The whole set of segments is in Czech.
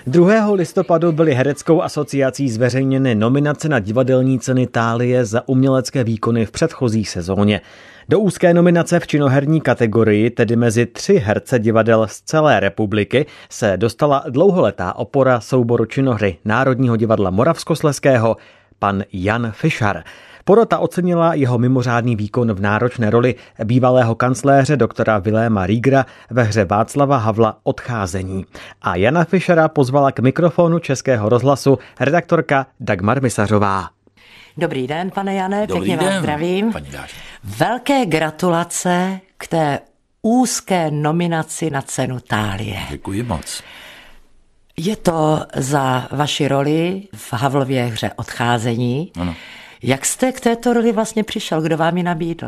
2. listopadu byly Hereckou asociací zveřejněny nominace na divadelní ceny Thálie za umělecké výkony v předchozí sezóně. Do úzké nominace v činoherní kategorii, tedy mezi 3 herce divadel z celé republiky, se dostala dlouholetá opora souboru činohry Národního divadla Moravskoslezského, pan Jan Fischar. Porota ocenila jeho mimořádný výkon v náročné roli bývalého kancléře doktora Viléma Riegera ve hře Václava Havla Odcházení. A Jana Fischara pozvala k mikrofonu Českého rozhlasu redaktorka Dagmar Misařová. Dobrý den, pane Jane, Dobrý pěkně den, vás zdravím. paní Dášo. Velké gratulace k té úzké nominaci na cenu Thálie. Děkuji moc. Je to za vaši roli v Havlově hře Odcházení. Ano. Jak jste k této roli vlastně přišel? Kdo vám ji nabídl?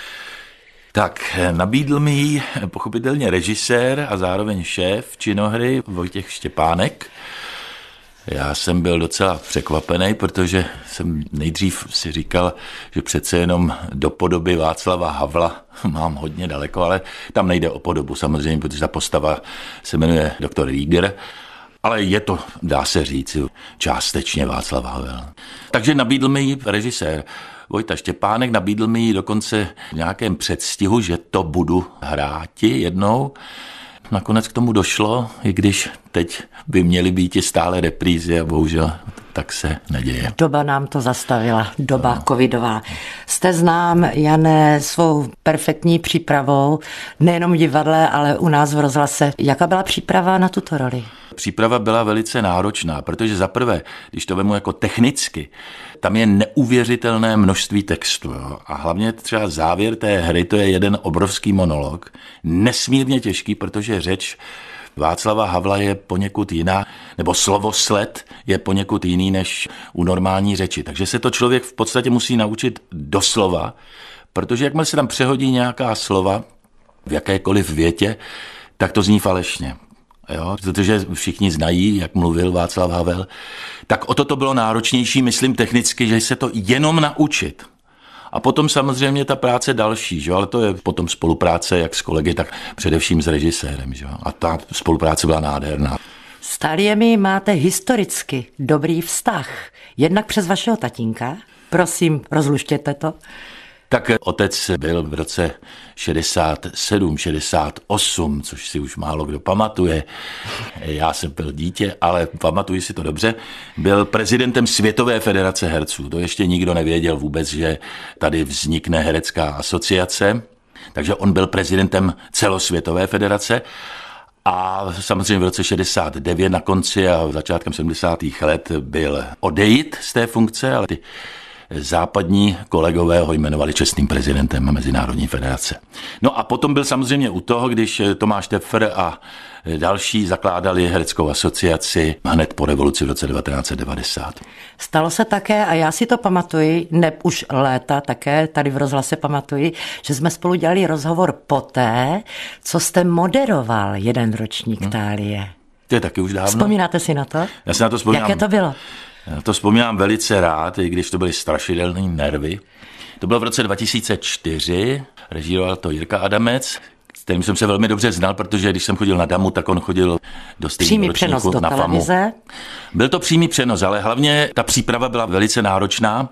Tak, nabídl mi ji pochopitelně režisér a zároveň šéf činohry Vojtěch Štěpánek. Já jsem byl docela překvapený, protože jsem nejdřív si říkal, že přece jenom do podoby Václava Havla mám hodně daleko, ale tam nejde o podobu samozřejmě, protože ta postava se jmenuje doktor Rieger. Ale je to, dá se říct, částečně Václav Havel. Takže nabídl mi ji režisér Vojta Štěpánek, nabídl mi ji dokonce v nějakém předstihu, že to budu hráti jednou. Nakonec k tomu došlo, i když teď by měly být i stále reprízy a bohužel tak se neděje. Doba nám to zastavila, doba covidová. Jste znám, Jane, svou perfektní přípravou, nejenom v divadle, ale u nás v rozhlase. Jaká byla příprava na tuto roli? Příprava byla velice náročná, protože zaprvé, když to vemu jako technicky, tam je neuvěřitelné množství textu. Jo? A hlavně třeba závěr té hry, to je jeden obrovský monolog, nesmírně těžký, protože řeč Václava Havla je poněkud jiná, nebo slovosled je poněkud jiný než u normální řeči. Takže se to člověk v podstatě musí naučit doslova, protože jakmile se tam přehodí nějaká slova v jakékoliv větě, tak to zní falešně. Jo, protože všichni znají, jak mluvil Václav Havel, tak o to bylo náročnější, myslím technicky, že se to jenom naučit. A potom samozřejmě ta práce další, že? Ale to je potom spolupráce jak s kolegy, tak především s režisérem. Že? A ta spolupráce byla nádherná. S Tháliemi máte historicky dobrý vztah. Jednak přes vašeho tatínka. Prosím, rozluštěte to. Tak otec byl v roce 67, 68, což si už málo kdo pamatuje. Já jsem byl dítě, ale pamatuji si to dobře. Byl prezidentem Světové federace herců. To ještě nikdo nevěděl vůbec, že tady vznikne Herecká asociace. Takže on byl prezidentem celosvětové federace. A samozřejmě v roce 69 na konci a začátkem 70. let byl odejít z té funkce, ale ty západní kolegové ho jmenovali čestným prezidentem Mezinárodní federace. No a potom byl samozřejmě u toho, když Tomáš Tefr a další zakládali Hereckou asociaci hned po revoluci v roce 1990. Stalo se také, a já si to pamatuji, ne už léta také, tady v rozhlase pamatuji, že jsme spolu dělali rozhovor poté, co jste moderoval jeden ročník Thálie. To je taky už dávno. Vzpomínáte si na to? Já si na to vzpomínám. Jaké to bylo? Já to vzpomínám velice rád, i když to byly strašidelné nervy. To bylo v roce 2004, režíroval to Jirka Adamec, s kterým jsem se velmi dobře znal, protože když jsem chodil na Damu, tak on chodil do stejného ročníku na FAMu. Televize. Byl to přímý přenos, ale hlavně ta příprava byla velice náročná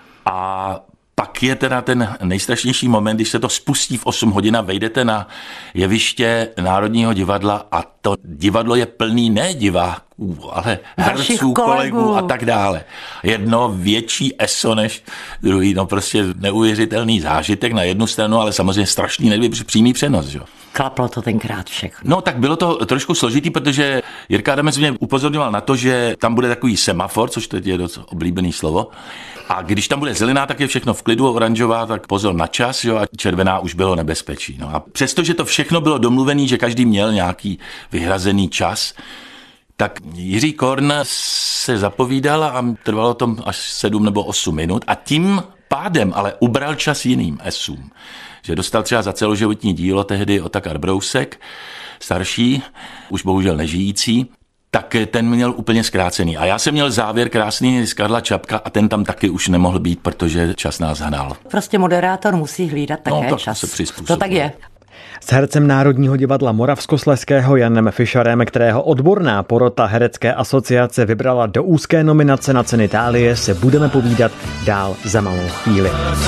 a pak je teda ten nejstrašnější moment, když se to spustí v 8 hodin a vejdete na jeviště Národního divadla a to divadlo je plný ne diváků, ale herců, kolegů a tak dále. Jedno větší eso než druhý, no prostě neuvěřitelný zážitek na jednu stranu, ale samozřejmě strašný nervy při přímý přenos. Že? Klaplo to tenkrát všechno. No tak bylo to trošku složitý, protože Jirka Adamec mě upozorňoval na to, že tam bude takový semafor, což teď je dost oblíbený slovo. A když tam bude zelená, tak je všechno v klidu, oranžová, tak pozor na čas, jo, a červená už bylo nebezpečí. No a přestože to všechno bylo domluvený, že každý měl nějaký vyhrazený čas, tak Jiří Korn se zapovídal a trvalo to až 7 nebo 8 minut a tím pádem ale ubral čas jiným esům. Že dostal třeba za celoživotní dílo tehdy Otakar Brousek, starší, už bohužel nežijící, tak ten měl úplně zkrácený. A já jsem měl závěr krásný z Karla Čapka a ten tam taky už nemohl být, protože čas nás hnal. Prostě moderátor musí hlídat také čas. Se přizpůsobí. To tak je. S hercem Národního divadla Moravskoslezského Janem Fischerem, kterého odborná porota Herecké asociace vybrala do úzké nominace na ceny Thálie, se budeme povídat dál za malou chvíli.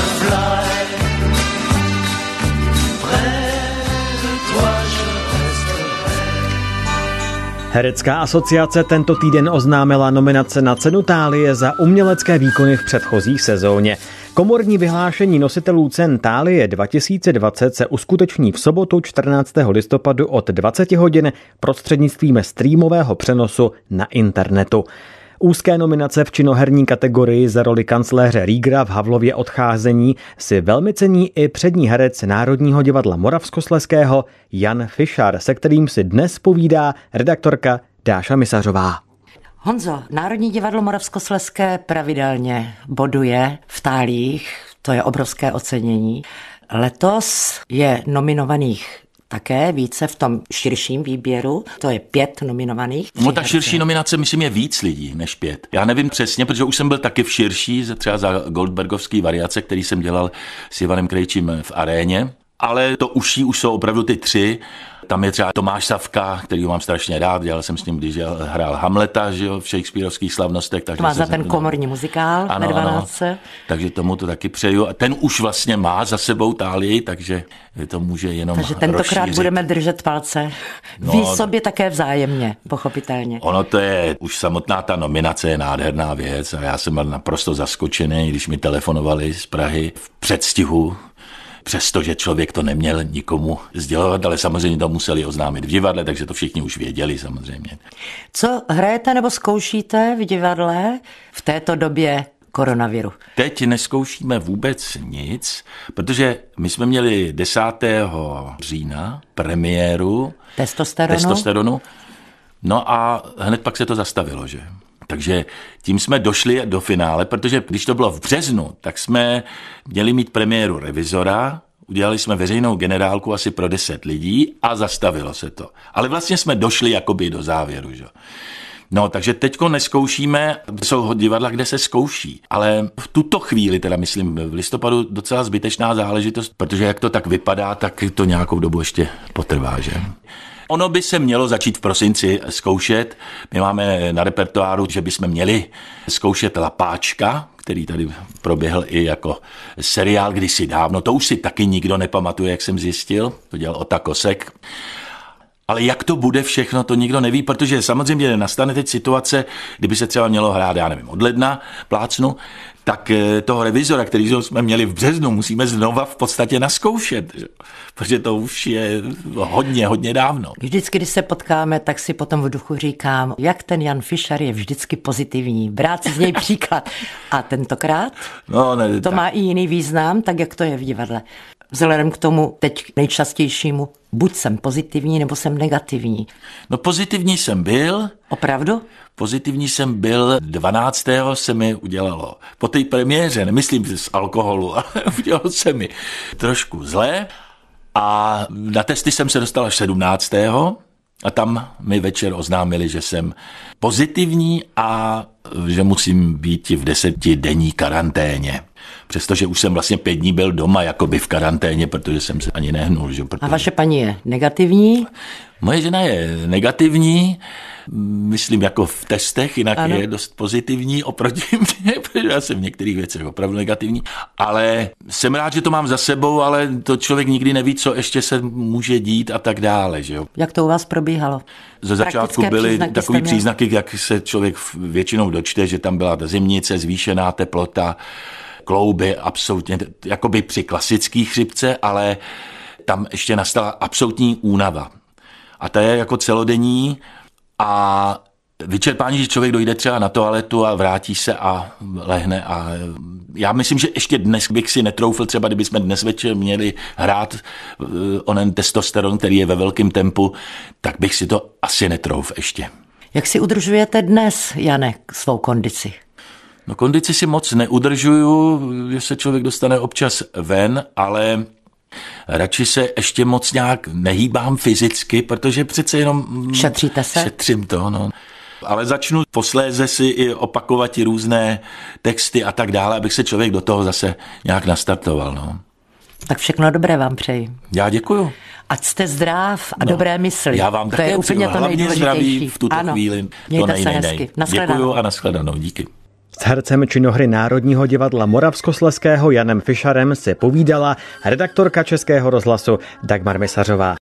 Herecká asociace tento týden oznámila nominace na cenu Thálie za umělecké výkony v předchozí sezóně. Komorní vyhlášení nositelů cen Thálie 2020 se uskuteční v sobotu 14. listopadu od 20 hodin prostřednictvím streamového přenosu na internetu. Úzké nominace v činoherní kategorii za roli kancléře Riegera v Havlově odcházení si velmi cení i přední herec Národního divadla Moravskoslezského Jan Fischer, se kterým si dnes povídá redaktorka Dáša Misařová. Honzo, Národní divadlo Moravskoslezské pravidelně boduje v Tháliích, to je obrovské ocenění. Letos je nominovaných také více v tom širším výběru, to je 5 nominovaných. No ta širší nominace, myslím, je víc lidí než 5. Já nevím přesně, protože už jsem byl taky v širší, třeba za Goldbergovský variace, který jsem dělal s Ivanem Krejčím v Aréně, ale to užší už jsou opravdu ty 3. Tam je třeba Tomáš Savka, kterýho mám strašně rád, dělal jsem s ním, když hrál Hamleta, že jo, v shakespearovských slavnostech. To má za ten komorní muzikál ve 12. Ano. Takže tomu to taky přeju. A ten už vlastně má za sebou Thálii, takže to může jenom Takže tentokrát rozšířit. Budeme držet palce. Vy sobě také vzájemně, pochopitelně. Ono to je, už samotná ta nominace je nádherná věc a já jsem byl naprosto zaskočený, když mi telefonovali z Prahy v předstihu, přestože člověk to neměl nikomu sdělovat, ale samozřejmě to museli oznámit v divadle, takže to všichni už věděli samozřejmě. Co hrajete nebo zkoušíte v divadle v této době koronaviru? Teď neskoušíme vůbec nic, protože my jsme měli 10. října premiéru Testosteronu. No a hned pak se to zastavilo, že? Takže tím jsme došli do finále, protože když to bylo v březnu, tak jsme měli mít premiéru Revizora, udělali jsme veřejnou generálku asi pro 10 lidí a zastavilo se to. Ale vlastně jsme došli jakoby do závěru, že? No, takže teďko neskoušíme, jsou divadla, kde se zkouší, ale v tuto chvíli, teda myslím v listopadu, docela zbytečná záležitost, protože jak to tak vypadá, tak to nějakou dobu ještě potrvá, že? Ono by se mělo začít v prosinci zkoušet. My máme na repertoáru, že bychom měli zkoušet Lapáčka, který tady proběhl i jako seriál kdysi dávno. To už si taky nikdo nepamatuje, jak jsem zjistil. To dělal Ota Kosek. Ale jak to bude všechno, to nikdo neví, protože samozřejmě nastane teď situace, kdyby se třeba mělo hrát, já nevím, od ledna, plácnu, tak toho Revizora, který jsme měli v březnu, musíme znova v podstatě naskoušet, že? Protože to už je hodně dávno. Vždycky, když se potkáme, tak si potom v duchu říkám, jak ten Jan Fischer je vždycky pozitivní, brát si z něj příklad. A tentokrát to má i jiný význam, tak jak to je v divadle. Vzhledem k tomu teď nejčastějšímu, buď jsem pozitivní, nebo jsem negativní. No pozitivní jsem byl. Opravdu? Pozitivní jsem byl, 12. se mi udělalo. Po té premiéře, nemyslím z alkoholu, ale udělalo se mi trošku zlé. A na testy jsem se dostal až 17. A tam mi večer oznámili, že jsem pozitivní a že musím být v 10denní karanténě. Přestože už jsem vlastně 5 dní byl doma jakoby v karanténě, protože jsem se ani nehnul. Že? A vaše paní je negativní? Moje žena je negativní, myslím jako v testech, jinak ano. Je dost pozitivní oproti mě, protože já jsem v některých věcech opravdu negativní, ale jsem rád, že to mám za sebou, ale to člověk nikdy neví, co ještě se může dít a tak dále. Že jo? Jak to u vás probíhalo? Ze začátku byly takové příznaky, jak se člověk většinou dočte, že tam byla ta zimnice, zvýšená teplota, klouby, absolutně, jakoby při klasických chřipce, ale tam ještě nastala absolutní únava. A ta je jako celodenní a vyčerpání, že člověk dojde třeba na toaletu a vrátí se a lehne. A já myslím, že ještě dnes bych si netroufl, třeba kdybychom dnes večer měli hrát onen testosteron, který je ve velkém tempu, tak bych si to asi netroufl ještě. Jak si udržujete dnes, Jane, svou kondici? No kondici si moc neudržuju, že se člověk dostane občas ven, ale radši se ještě moc nějak nehýbám fyzicky, protože přece jenom... Šetříte se? Šetřím to, no. Ale začnu posléze si i opakovat i různé texty a tak dále, abych se člověk do toho zase nějak nastartoval, no. Tak všechno dobré vám přeji. Já děkuju. Ať jste zdrav a dobré mysli. Já vám to také je úplně to nejdůležitější. Zdraví v tuto chvíli. Mějte se hezky. Děkuju a nashledanou. Díky. S hercem činohry Národního divadla Moravskoslezského Janem Fišarem se povídala redaktorka Českého rozhlasu Dagmar Misařová.